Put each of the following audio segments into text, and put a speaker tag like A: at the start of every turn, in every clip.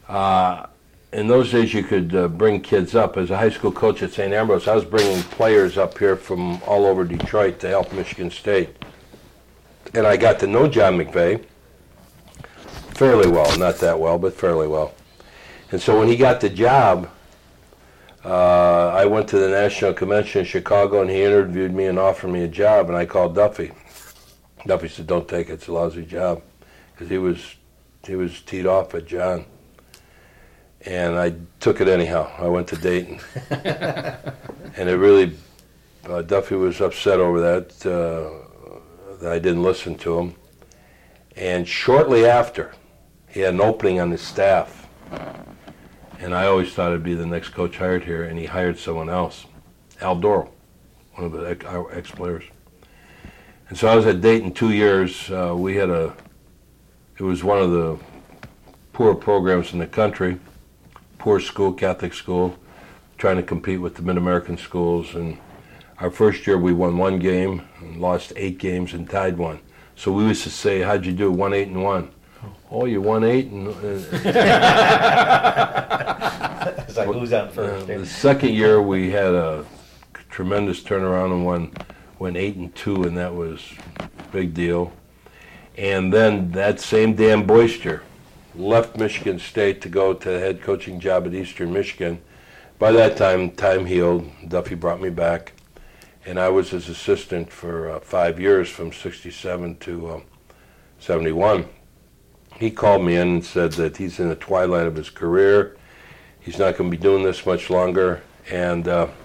A: In those days, you could bring kids up. As a high school coach at St. Ambrose, I was bringing players up here from all over Detroit to help Michigan State. And I got to know John McVay fairly well, not that well, but fairly well. And so when he got the job, I went to the National Convention in Chicago, and he interviewed me and offered me a job, and I called Duffy. Duffy said, "Don't take it, it's a lousy job," because he was teed off at John. And I took it anyhow. I went to Dayton. And it really, Duffy was upset over that I didn't listen to him. And shortly after, he had an opening on his staff. And I always thought it'd be the next coach hired here, and he hired someone else, Al Dorrell, one of our ex-players. And so I was at Dayton 2 years. It was one of the poor programs in the country, poor school, Catholic school, trying to compete with the Mid-American schools. And our first year we won 1 game, and lost 8 games, and tied 1. So we used to say, "How'd you do? 1-8-1." "Oh, you won 8 and."
B: It's like who's on first?
A: The second year we had a tremendous turnaround and went 8-2, and that was a big deal. And then that same Dan Boyster left Michigan State to go to the head coaching job at Eastern Michigan. By that time healed. Duffy brought me back, and I was his assistant for 5 years, from 67 to 71. He called me in and said that he's in the twilight of his career. He's not going to be doing this much longer, and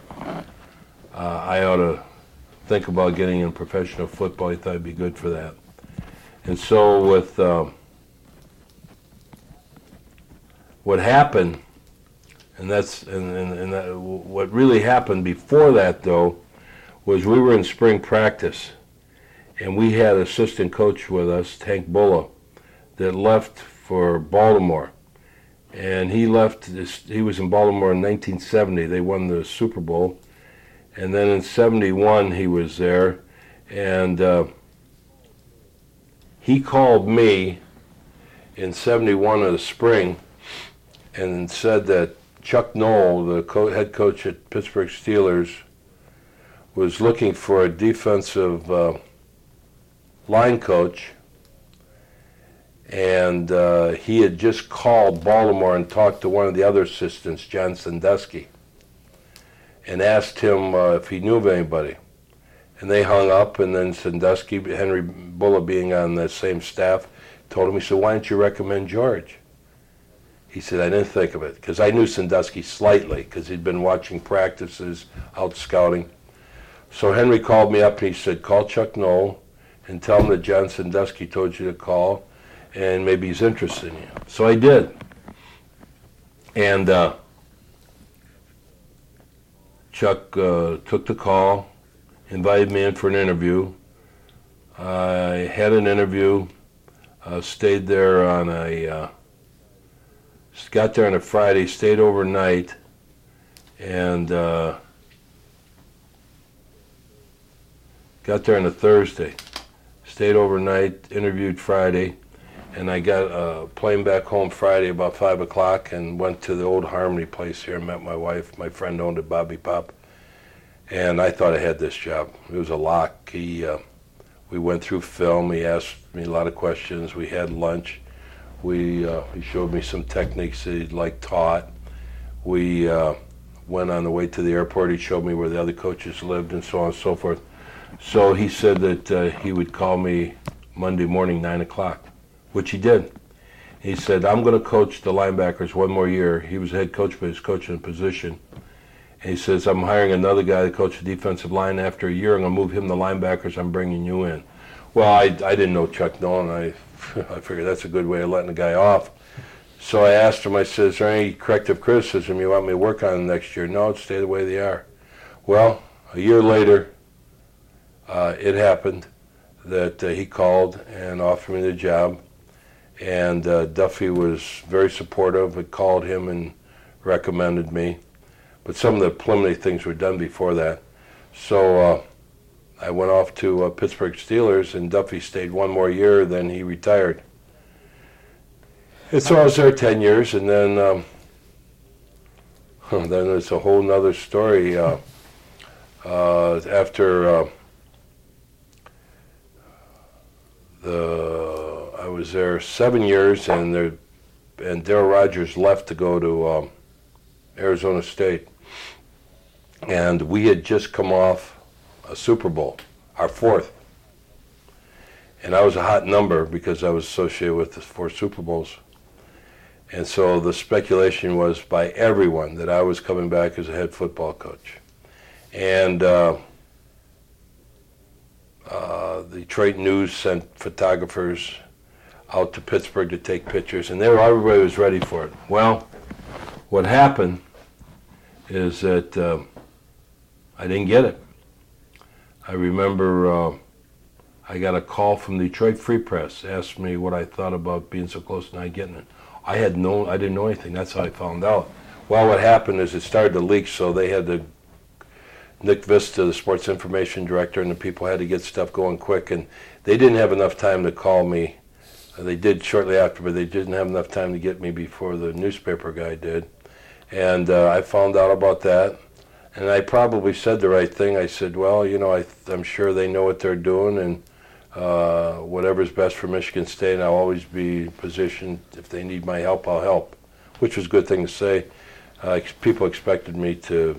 A: I ought to think about getting in professional football. He thought I'd be good for that. And so with what happened, and what really happened before that, though, was we were in spring practice, and we had an assistant coach with us, Tank Bulla, that left for Baltimore. And he was in Baltimore in 1970. They won the Super Bowl. And then in 71, he was there. And he called me in 71 of the spring and said that Chuck Noll, the head coach at Pittsburgh Steelers, was looking for a defensive line coach. And he had just called Baltimore and talked to one of the other assistants, John Sandusky, and asked him if he knew of anybody. And they hung up, and then Sandusky, Henry Bulla being on the same staff, told him, he said, "Why don't you recommend George?" He said, "I didn't think of it," because I knew Sandusky slightly, because he'd been watching practices, out scouting. So Henry called me up, and he said, "Call Chuck Noll and tell him that John Sandusky told you to call, and maybe he's interested in you." So I did. And Chuck took the call, invited me in for an interview. I had an interview, stayed there got there on a Friday, stayed overnight, and got there on a Thursday. Stayed overnight, interviewed Friday, and I got a plane back home Friday about 5 o'clock and went to the old Harmony place here and met my wife. My friend owned it, Bobby Pop. And I thought I had this job. It was a lock. We went through film. He asked me a lot of questions. We had lunch. He showed me some techniques that he'd taught. We went on the way to the airport. He showed me where the other coaches lived and so on and so forth. So he said that he would call me Monday morning, 9 o'clock, which he did. He said, "I'm going to coach the linebackers one more year." He was head coach, but he's coaching a position. And he says, "I'm hiring another guy to coach the defensive line. After a year, I'm going to move him to linebackers. I'm bringing you in." Well, I didn't know Chuck Noll, and I figured that's a good way of letting the guy off. So I asked him, I said, "Is there any corrective criticism you want me to work on next year?" "No, stay the way they are." Well, a year later, it happened that he called and offered me the job. And Duffy was very supportive. Had called him and recommended me. But some of the preliminary things were done before that. So I went off to Pittsburgh Steelers, and Duffy stayed one more year, then he retired. And so I was there 10 years, and then it's a whole nother story. After I was there 7 years, and Darryl Rogers left to go to Arizona State, and we had just come off a Super Bowl, our fourth, and I was a hot number because I was associated with the 4 Super Bowls. And so the speculation was by everyone that I was coming back as a head football coach. And the Detroit News sent photographers out to Pittsburgh to take pictures, and everybody was ready for it. Well, what happened is that I didn't get it. I remember I got a call from the Detroit Free Press, asked me what I thought about being so close to not getting it. I didn't know anything. That's how I found out. Well, what happened is it started to leak, so they had to, Nick Vista, the sports information director, and the people had to get stuff going quick, and they didn't have enough time to call me. They did shortly after, but they didn't have enough time to get me before the newspaper guy did. And I found out about that, and I probably said the right thing. I said, well, you know, I'm sure they know what they're doing, and whatever's best for Michigan State, and I'll always be positioned. If they need my help, I'll help, which was a good thing to say. People expected me to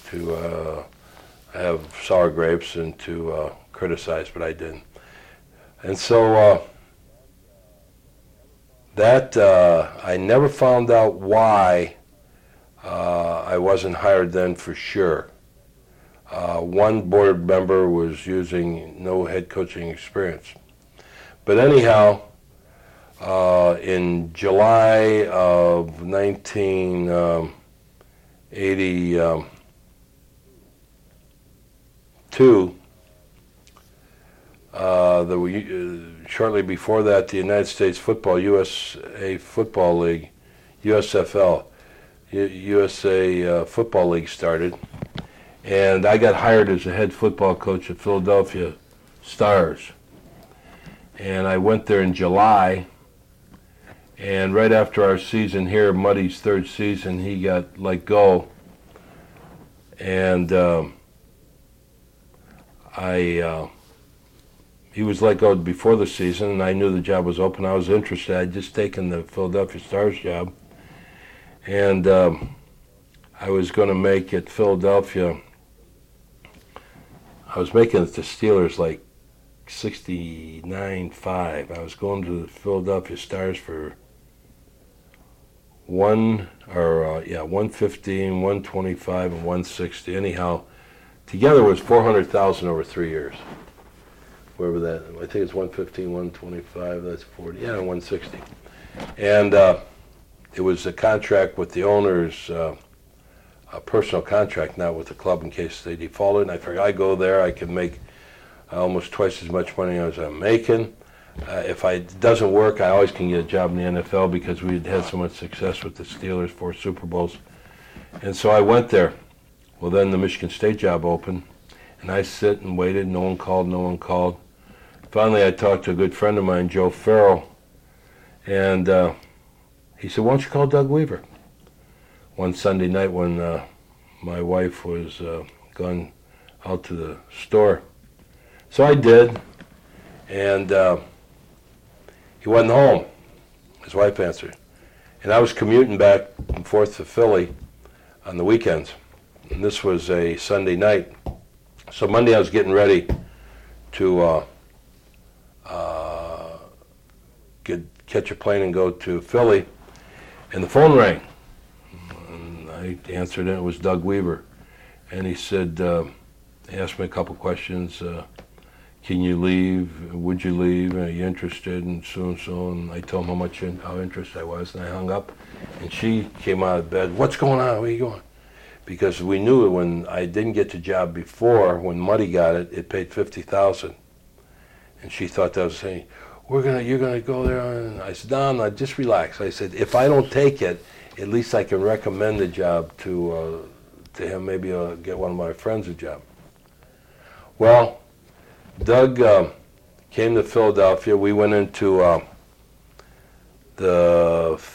A: have sour grapes and to criticize, but I didn't. And so I never found out why I wasn't hired then for sure. One board member was using no head coaching experience. But anyhow, in July of 1982, shortly before that, the United States Football, USA Football League, USFL, USA Football League started. And I got hired as a head football coach at Philadelphia Stars. And I went there in July. And right after our season here, Muddy's third season, he got let go. And he was let go before the season, and I knew the job was open. I was interested. I'd just taken the Philadelphia Stars job. And I was going to make at Philadelphia, I was making it to Steelers like 69.5. I was going to the Philadelphia Stars for 115, 125, and 160. Anyhow, together was $400,000 over 3 years. Wherever that, I think it's 115, 125. That's 40. Yeah, 160. And it was a contract with the owners. A personal contract, not with the club in case they defaulted. And I figured I go there, I can make almost twice as much money as I'm making. If it doesn't work, I always can get a job in the NFL because we had so much success with the Steelers, 4 Super Bowls. And so I went there. Well, then the Michigan State job opened, and I sit and waited. No one called. Finally, I talked to a good friend of mine, Joe Farrell, and he said, why don't you call Doug Weaver? One Sunday night when my wife was gone out to the store. So I did, and he wasn't home. His wife answered. And I was commuting back and forth to Philly on the weekends. And this was a Sunday night. So Monday I was getting ready to catch a plane and go to Philly, and the phone rang. I answered it. It was Doug Weaver, and he said, he asked me a couple questions. Can you leave? Would you leave? Are you interested? And so and so. And I told him how interested I was, and I hung up. And she came out of bed. What's going on? Where are you going? Because we knew when I didn't get the job before, when Muddy got it, it paid $50,000, and she thought that was saying, you're gonna go there. And I said, no, just relax. I said, if I don't take it, at least I can recommend the job to him. Maybe I'll get one of my friends a job. Well, Doug came to Philadelphia. We went into the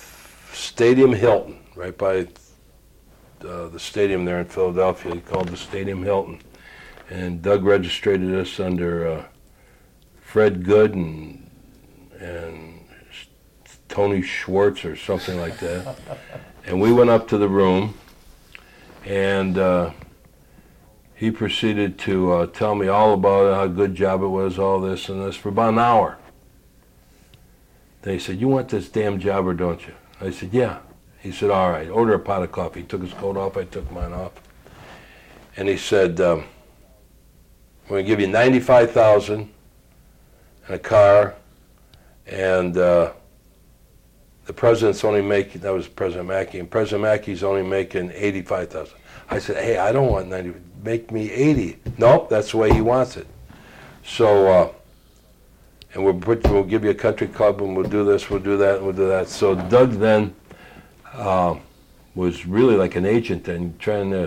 A: Stadium Hilton, right by the stadium there in Philadelphia, called the Stadium Hilton. And Doug registered us under Fred Good and Tony Schwartz or something like that. And we went up to the room, and he proceeded to tell me all about it, how good job it was, all this and this, for about an hour. Then he said, "You want this damn job or don't you?" I said, "Yeah." He said, "All right, order a pot of coffee." He took his coat off, I took mine off. And he said, "We're going to give you $95,000 and a car, and the president's only making," that was President Mackey, "and President Mackey's only making $85,000. I said, "Hey, I don't want 90, make me 80. Nope, that's the way he wants it. So, and we'll give you a country club, and we'll do this, we'll do that, and we'll do that. So Doug then was really like an agent and trying to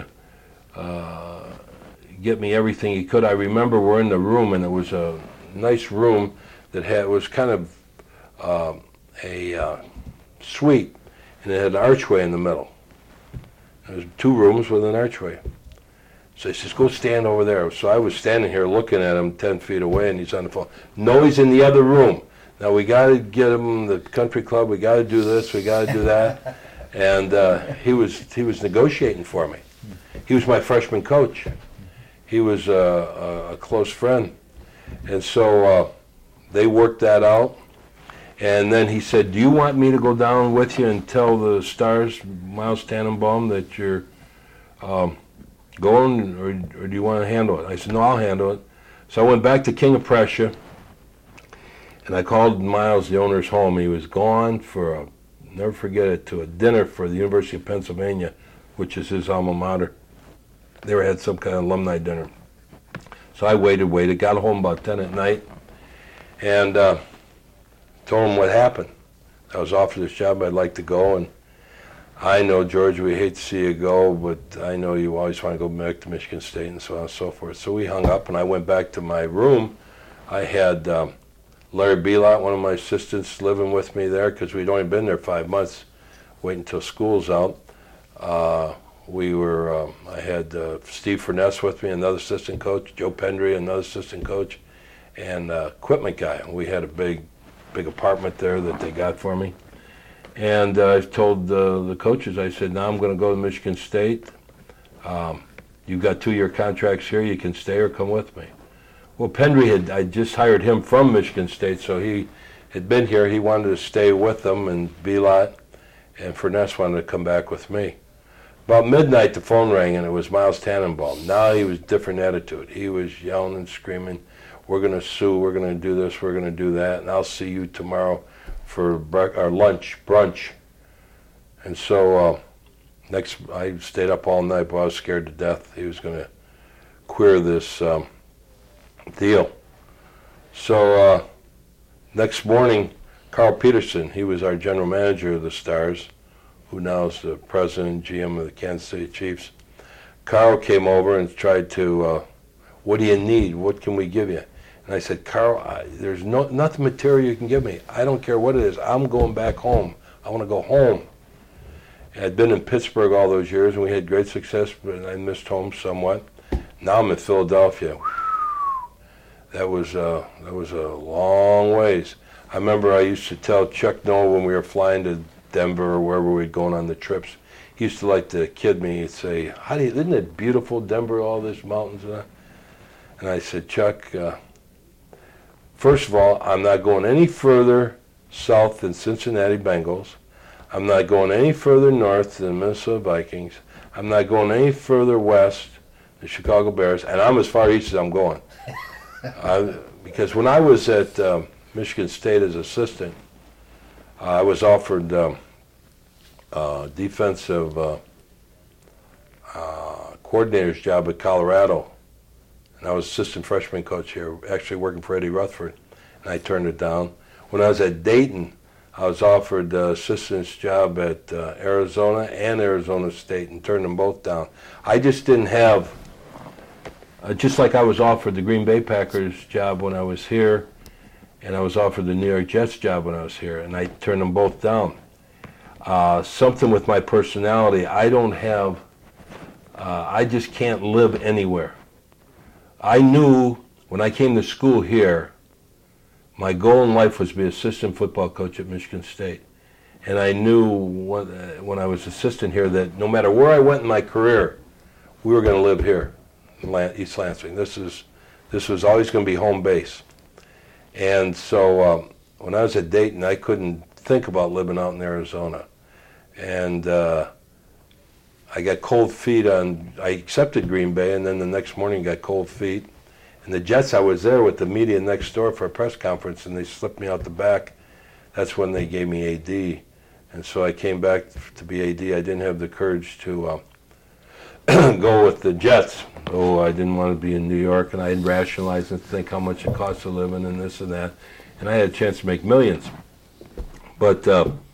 A: get me everything he could. I remember we're in the room, and it was a nice room that was kind of a suite, and it had an archway in the middle. There was 2 rooms with an archway. So he says, "Go stand over there." So I was standing here looking at him 10 feet away, and he's on the phone. "No, he's in the other room. Now we got to get him the country club. We got to do this. We got to do that." And he was negotiating for me. He was my freshman coach. He was a close friend, and so they worked that out. And then he said, "Do you want me to go down with you and tell the Stars, Miles Tannenbaum, that you're going, or do you want to handle it?" I said, "No, I'll handle it." So I went back to King of Prussia, and I called Miles, the owner's home. He was gone for never forget it, to a dinner for the University of Pennsylvania, which is his alma mater. They had some kind of alumni dinner. So I waited, got home about 10 at night, and told him what happened. I was offered this job, I'd like to go, and "I know, George, we hate to see you go, but I know you always want to go back to Michigan State," and so on and so forth. So we hung up, and I went back to my room. I had Larry Belot, one of my assistants, living with me there, because we'd only been there 5 months, waiting until school's out. I had Steve Furness with me, another assistant coach, Joe Pendry, another assistant coach, and equipment guy. We had a big apartment there that they got for me. And I told the coaches, I said, "Now I'm going to go to Michigan State. You've got 2-year contracts here. You can stay or come with me." Well, Pendry I just hired him from Michigan State, so he had been here. He wanted to stay with them, and Belot and Furness wanted to come back with me. About midnight, the phone rang, and it was Miles Tannenbaum. Now he was different attitude. He was yelling and screaming, "We're going to sue, we're going to do this, we're going to do that, and I'll see you tomorrow for our brunch." And so I stayed up all night, but I was scared to death. He was going to queer this deal. So next morning, Carl Peterson, he was our general manager of the Stars, who now is the president and GM of the Kansas City Chiefs. Carl came over and tried to, "What do you need? What can we give you?" And I said, "Carl, there's nothing material you can give me. I don't care what it is. I'm going back home. I want to go home." And I'd been in Pittsburgh all those years, and we had great success, but I missed home somewhat. Now I'm in Philadelphia. That was a long ways. I remember I used to tell Chuck Noll when we were flying to Denver or wherever we'd gone on the trips, he used to like to kid me. He'd say, "Isn't it beautiful, Denver, all these mountains?" And I said, "Chuck, first of all, I'm not going any further south than Cincinnati Bengals. I'm not going any further north than Minnesota Vikings. I'm not going any further west than Chicago Bears, and I'm as far east as I'm going." Because when I was at Michigan State as assistant, I was offered defensive coordinator's job at Colorado, and I was assistant freshman coach here, actually working for Eddie Rutherford, and I turned it down. When I was at Dayton, I was offered assistant's job at Arizona and Arizona State, and turned them both down. I just didn't have, just like I was offered the Green Bay Packers job when I was here, and I was offered the New York Jets job when I was here, and I turned them both down. something with my personality. I don't have, I just can't live anywhere. I knew when I came to school here, my goal in life was to be assistant football coach at Michigan State. And I knew when I was assistant here that no matter where I went in my career, we were going to live here in East Lansing. This was always going to be home base. And so when I was at Dayton, I couldn't think about living out in Arizona. And I got cold feet I accepted Green Bay, and then the next morning got cold feet. And the Jets, I was there with the media next door for a press conference, and they slipped me out the back. That's when they gave me AD. And so I came back to be AD. I didn't have the courage to go with the Jets. Oh, I didn't want to be in New York, and I had rationalized and think how much it costs to live and this and that. And I had a chance to make millions. But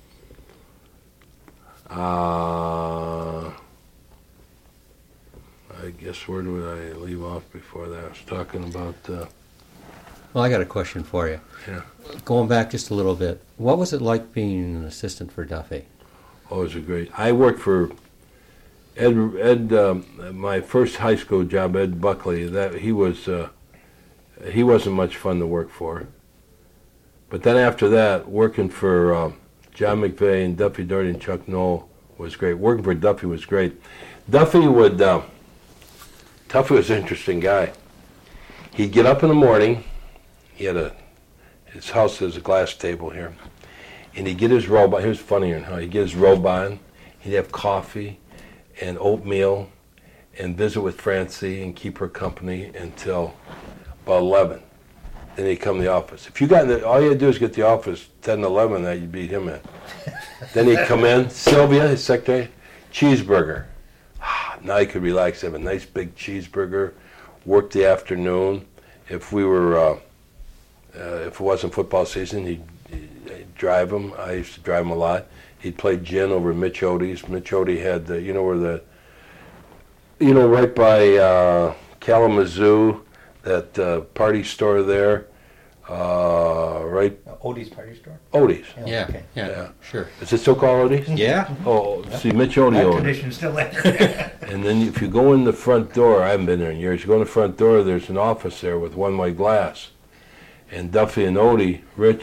A: I guess where would I leave off before that? I was talking about...
C: Well, I got a question for you.
A: Yeah.
C: Going back just a little bit, what was it like being an assistant for Duffy?
A: Oh, it was great. I worked for Ed my first high school job, Ed Buckley. He wasn't much fun to work for. But then after that, working for John McVay and Duffy Daugherty and Chuck Noll was great. Working for Duffy was great. Duffy was an interesting guy. He'd get up in the morning. His house has a glass table here. And he'd get his robe on. He was funnier than how he'd get his robe on. He'd have coffee and oatmeal and visit with Francie and keep her company until about 11. Then he'd come to the office. If you got in all you had to do is get to the office 10 to 11, that you'd beat him in. Then he'd come in, Sylvia, his secretary, cheeseburger. Now he could relax, have a nice big cheeseburger, work the afternoon. If it wasn't football season, he'd drive him. I used to drive him a lot. He'd play gin over at Mitch Odie's. Mitch Odie had right by Kalamazoo, that party store there, right?
B: Odie's party store?
A: Odie's.
C: Yeah,
B: Okay.
C: yeah, sure.
A: Is it still called Odie's?
C: Yeah?
A: Oh, see, Mitch Odie
B: That
A: owned it.
B: tradition's still there.
A: And then if you go in the front door, I haven't been there in years, you go in the front door, there's an office there with one-way glass. And Duffy and Odie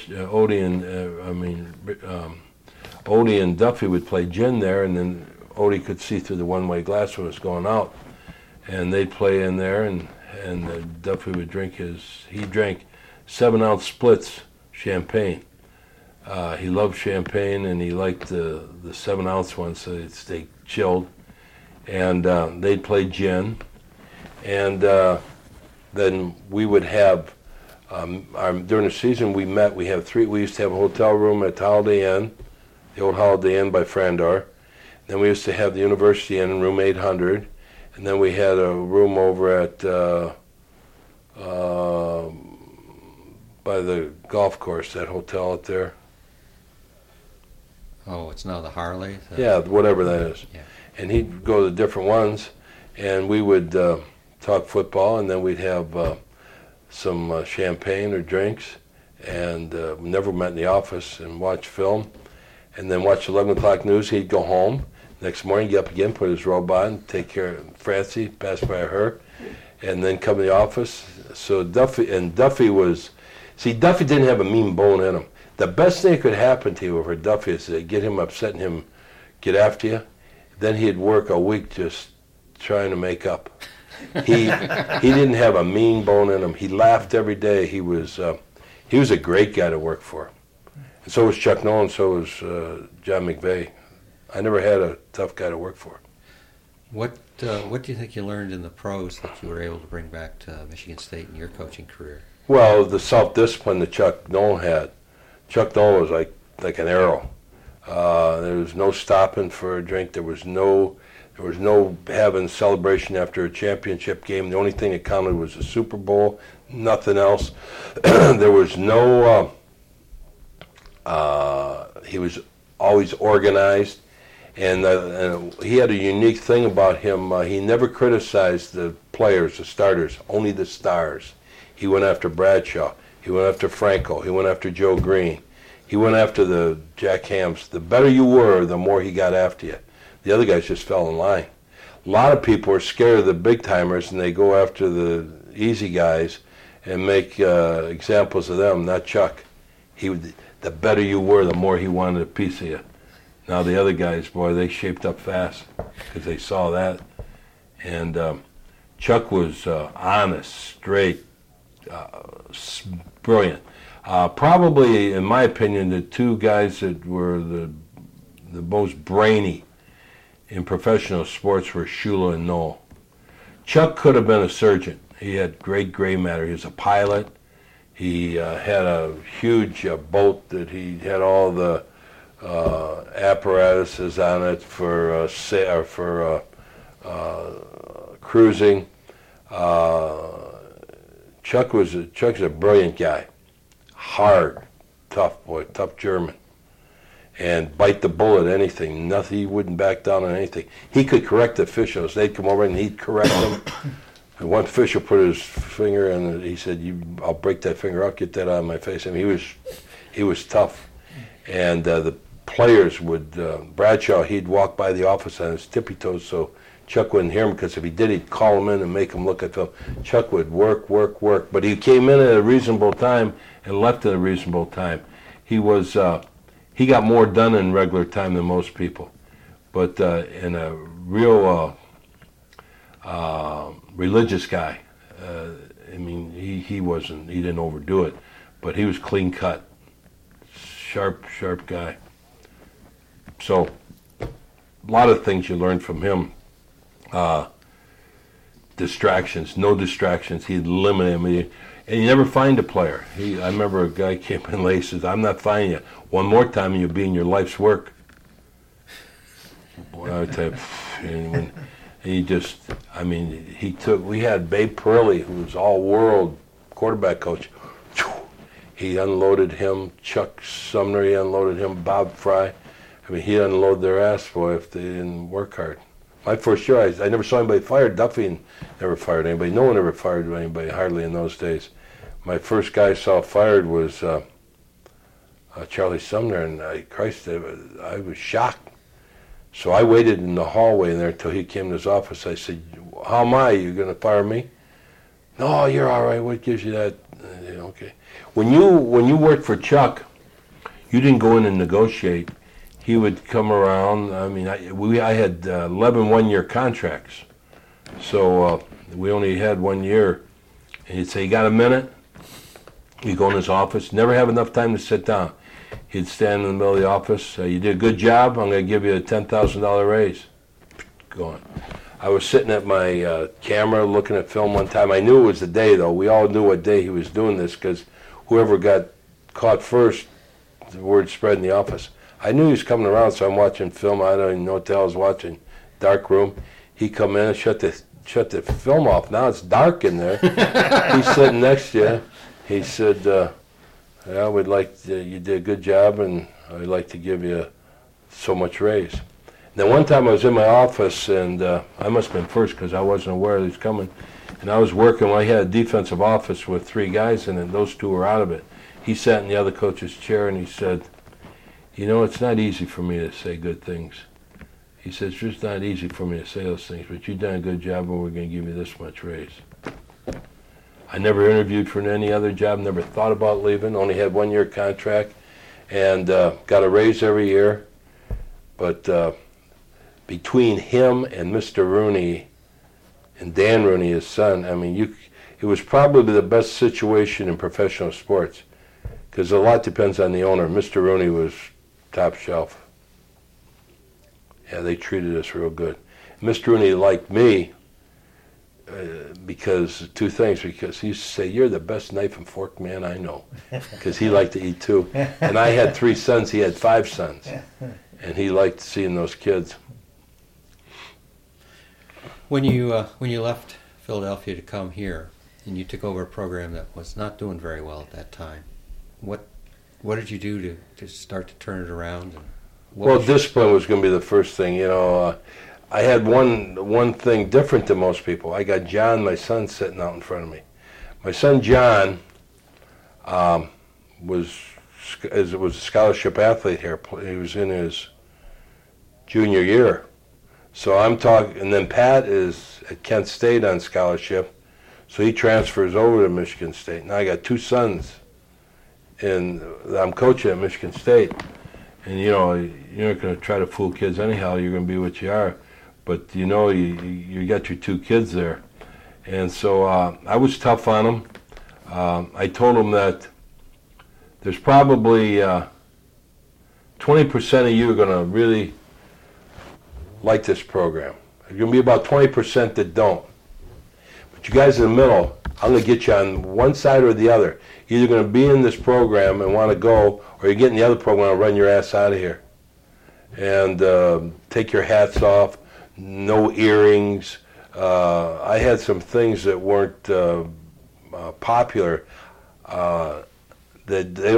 A: and Duffy would play gin there, and then Odie could see through the one-way glass when it was going out. And they'd play in there, and Duffy would he drank 7-ounce splits champagne. He loved champagne, and he liked the 7-ounce ones, so they'd stay chilled. And they'd play gin. And then we would have, during the season we used to have a hotel room at Holiday Inn, the old Holiday Inn by Frandor. Then we used to have the University Inn, room 800. And then we had a room over at by the golf course, that hotel out there.
C: Oh, it's now the Harley?
A: Yeah, whatever that is.
C: Yeah.
A: And he'd go to different ones, and we would talk football, and then we'd have some champagne or drinks, and we never met in the office, and watch film, and then watch 11 o'clock news. He'd go home. Next morning, get up again, put his robe on, take care of Francie, pass by her, and then come to the office. So Duffy didn't have a mean bone in him. The best thing that could happen to you for Duffy is to get him upset and him get after you. Then he'd work a week just trying to make up. He didn't have a mean bone in him. He laughed every day. He was a great guy to work for. And so was Chuck Noll, and so was John McVay. I never had a tough guy to work for.
C: What do you think you learned in the pros that you were able to bring back to Michigan State in your coaching career?
A: Well, the self-discipline that Chuck Noll had. Chuck Noll was like an arrow. There was no stopping for a drink. There was no having celebration after a championship game. The only thing that counted was the Super Bowl, nothing else. There was no. He was always organized, and he had a unique thing about him. He never criticized the players, the starters, only the stars. He went after Bradshaw. He went after Franco. He went after Joe Green. He went after the Jack Hams. The better you were, the more he got after you. The other guys just fell in line. A lot of people are scared of the big timers, and they go after the easy guys and make examples of them. Not Chuck. The better you were, the more he wanted a piece of you. Now the other guys, boy, they shaped up fast because they saw that. And Chuck was honest, straight, brilliant. Probably, in my opinion, the two guys that were the most brainy in professional sports were Shula and Noel. Chuck could have been a surgeon. He had great gray matter. He was a pilot. He had a huge boat that he had all the apparatuses on it for cruising. Chuck's a brilliant guy. Hard, tough boy, tough German. And bite the bullet, anything. Nothing, he wouldn't back down on anything. He could correct the officials. They'd come over and he'd correct them. And one official put his finger in, he said, I'll break that finger, I'll get that out of my face. I mean, he was tough. And the players would, Bradshaw, he'd walk by the office on his tippy toes so Chuck wouldn't hear him, because if he did, he'd call him in and make him look at film. Chuck would work. But he came in at a reasonable time and left at a reasonable time. He got more done in regular time than most people. But in a real religious guy, I mean, he didn't overdo it, but he was clean cut, sharp guy. So a lot of things you learned from him. Distractions, no distractions. He'd eliminate them. And you never find a player. I remember a guy came in late and says, I'm not finding you. One more time and you'll be in your life's work. Boy, I would tell you, and we had Babe Perilli, who was all-world quarterback coach. He unloaded him. Chuck Sumner, he unloaded him. Bob Fry. I mean, he'd unload their ass, boy, if they didn't work hard. My first year, I never saw anybody fired. Duffy never fired anybody. No one ever fired anybody, hardly in those days. My first guy I saw fired was Charlie Sumner, and I was shocked. So I waited in the hallway in there until he came to his office. I said, how am I? You going to fire me? No, you're all right. What gives you that? Okay. When you worked for Chuck, you didn't go in and negotiate. He would come around. I mean, I had 11 one-year contracts. So we only had 1 year. And he'd say, you got a minute? He'd go in his office. Never have enough time to sit down. He'd stand in the middle of the office. You did a good job. I'm going to give you a $10,000 raise. Go on. I was sitting at my camera looking at film one time. I knew it was the day, though. We all knew what day he was doing this, because whoever got caught first, the word spread in the office. I knew he was coming around, so I'm watching film. I don't even know what the hell I was watching. Dark room. He come in and shut the film off. Now it's dark in there. He's sitting next to you. He said, you did a good job, and I'd like to give you so much raise. Then one time I was in my office, and I must have been first because I wasn't aware he was coming. And I was working. I had a defensive office with 3 guys in it. Those 2 were out of it. He sat in the other coach's chair, and he said, it's not easy for me to say good things. He says, it's just not easy for me to say those things, but you've done a good job, and we're going to give you this much raise. I never interviewed for any other job, never thought about leaving, only had 1-year contract, and got a raise every year. But between him and Mr. Rooney and Dan Rooney, his son, I mean, it was probably the best situation in professional sports, because a lot depends on the owner. Mr. Rooney was top shelf. Yeah, they treated us real good. Mr. Rooney liked me because 2 things. Because he used to say, you're the best knife and fork man I know. Because he liked to eat too. And I had 3 sons. He had 5 sons. And he liked seeing those kids.
C: When you left Philadelphia to come here, and you took over a program that was not doing very well at that time, what did you do to start to turn it around? And
A: well, discipline was going to be the first thing. I had one thing different than most people. I got John, my son, sitting out in front of me. My son John was was a scholarship athlete here. He was in his junior year. So I'm talking, and then Pat is at Kent State on scholarship, so he transfers over to Michigan State. Now I got two sons, and I'm coaching at Michigan State. And you're not going to try to fool kids anyhow. You're going to be what you are. But you got your two kids there. And so I was tough on them. I told them that there's probably 20% of you are going to really like this program. There's going to be about 20% that don't. But you guys in the middle, I'm going to get you on one side or the other. You're either going to be in this program and want to go, or you're getting the other program and run your ass out of here. And take your hats off, no earrings. I had some things that weren't popular. That they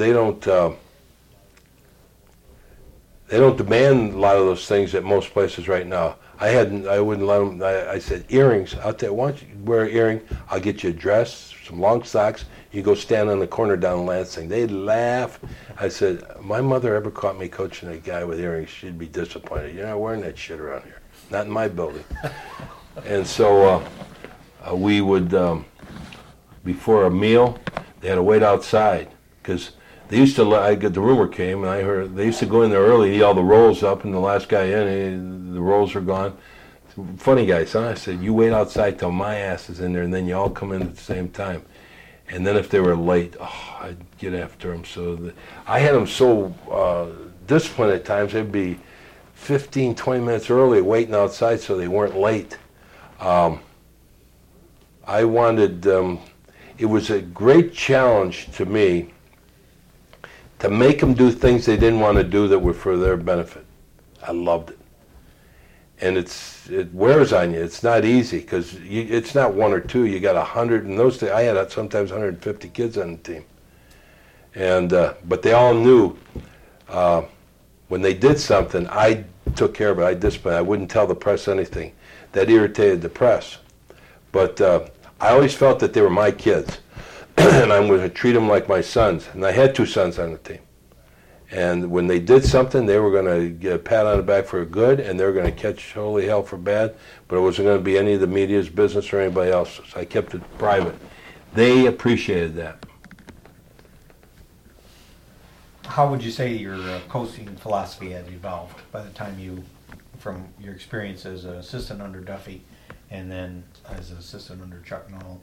A: don't demand a lot of those things at most places right now. I wouldn't let them. I said earrings. I'll tell you, why don't you wear an earring? I'll get you a dress, some long socks. You go stand on the corner down in Lansing. They'd laugh. I said, my mother ever caught me coaching a guy with earrings, she'd be disappointed. You're not wearing that shit around here. Not in my building. And so we would, before a meal, they had to wait outside because they used to. The rumor came, and I heard they used to go in there early, eat all the rolls up, and the last guy in, the rolls are gone. Funny guys, huh? I said, you wait outside till my ass is in there, and then you all come in at the same time. And then if they were late, I'd get after them. So I had them so disciplined at times, they'd be 15, 20 minutes early waiting outside so they weren't late. I wanted, it was a great challenge to me to make them do things they didn't want to do that were for their benefit. I loved it. And it wears on you. It's not easy because it's not one or two. You got 100. In those days, I had sometimes 150 kids on the team. And but they all knew when they did something, I took care of it. I disciplined. I wouldn't tell the press anything. That irritated the press. But I always felt that they were my kids, and I'm going to treat them like my sons. And I had two sons on the team. And when they did something, they were going to get a pat on the back for good, and they were going to catch holy hell for bad, but it wasn't going to be any of the media's business or anybody else's. I kept it private. They appreciated that.
B: How would you say your coaching philosophy has evolved by the time from your experience as an assistant under Duffy and then as an assistant under Chuck Noll?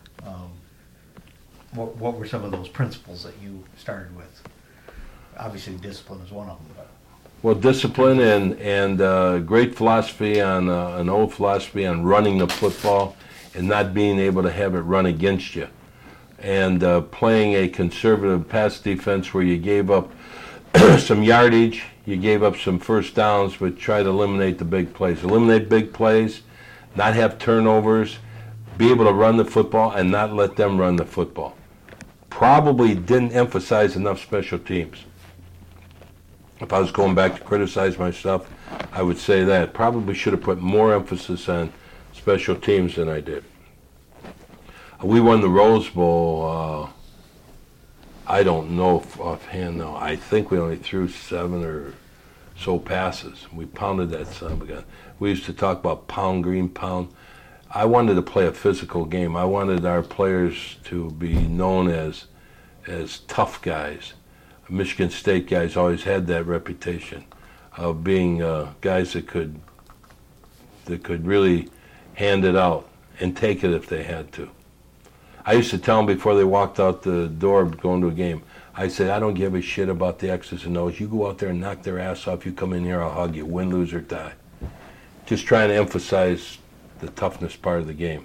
B: What were some of those principles that you started with? Obviously, discipline is one of them. But.
A: Well, discipline and great philosophy on an old philosophy on running the football and not being able to have it run against you, and playing a conservative pass defense where you gave up some yardage, you gave up some first downs, but try to eliminate the big plays. Eliminate big plays, not have turnovers, be able to run the football and not let them run the football. Probably didn't emphasize enough special teams. If I was going back to criticize myself, I would say that. Probably should have put more emphasis on special teams than I did. We won the Rose Bowl, I don't know offhand now. I think we only threw 7 or so passes. We pounded that son of a gun. We used to talk about pound, green pound. I wanted to play a physical game. I wanted our players to be known as tough guys. Michigan State guys always had that reputation of being guys that could really hand it out and take it if they had to. I used to tell them before they walked out the door going to a game, I said, I don't give a shit about the X's and O's. You go out there and knock their ass off. You come in here, I'll hug you, win, lose, or die. Just trying to emphasize the toughness part of the game.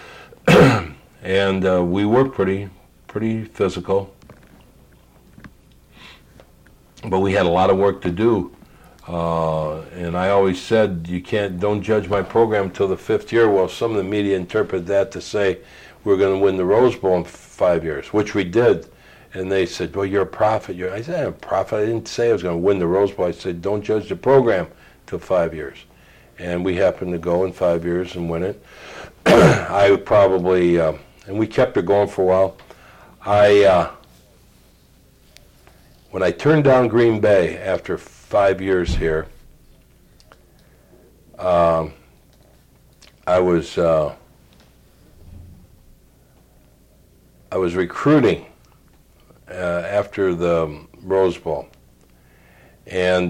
A: And we were pretty physical. But we had a lot of work to do, and I always said don't judge my program until the 5th year. Well, some of the media interpret that to say we're going to win the Rose Bowl in 5 years, which we did. And they said, well, you're a prophet. I said, I'm a prophet. I didn't say I was going to win the Rose Bowl. I said, don't judge the program till 5 years. And we happened to go in 5 years and win it. I probably, and we kept it going for a while. when I turned down Green Bay after 5 years here, I was recruiting after the Rose Bowl, and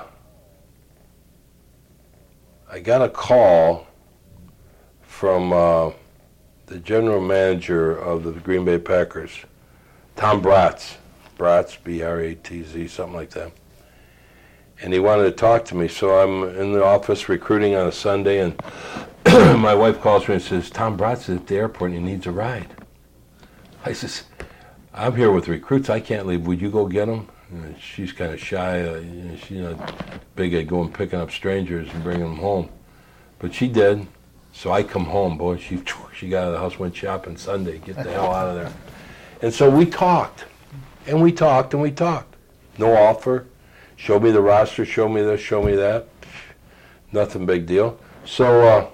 A: I got a call from the general manager of the Green Bay Packers, Tom Bratz, B-R-A-T-Z, something like that. And he wanted to talk to me, so I'm in the office recruiting on a Sunday, and my wife calls me and says, Tom Bratz is at the airport and he needs a ride. I says, I'm here with recruits, I can't leave, would you go get him? And she's kind of shy, she's not big at going picking up strangers and bringing them home. But she did, so I come home, boy, she got out of the house, went shopping Sunday, get the hell out of there. And so we talked, and we talked, and we talked. No offer. Show me the roster, show me this, show me that. Nothing big deal. So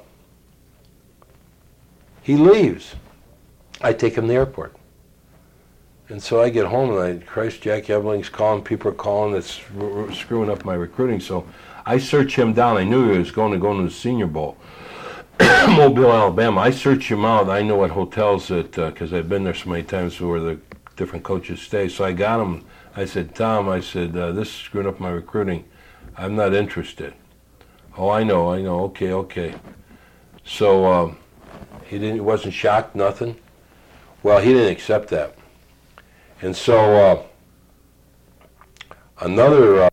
A: he leaves. I take him to the airport. And so I get home and Christ, Jack Eveling's calling, people are calling, it's screwing up my recruiting. So I search him down. I knew he was going to the Senior Bowl. Mobile, Alabama. I search him out. I know what hotels that, because I've been there so many times where the different coaches stay. So I got him. I said, Tom, this is screwing up my recruiting. I'm not interested. Oh, I know, okay. So he wasn't shocked, nothing. Well, he didn't accept that. And so another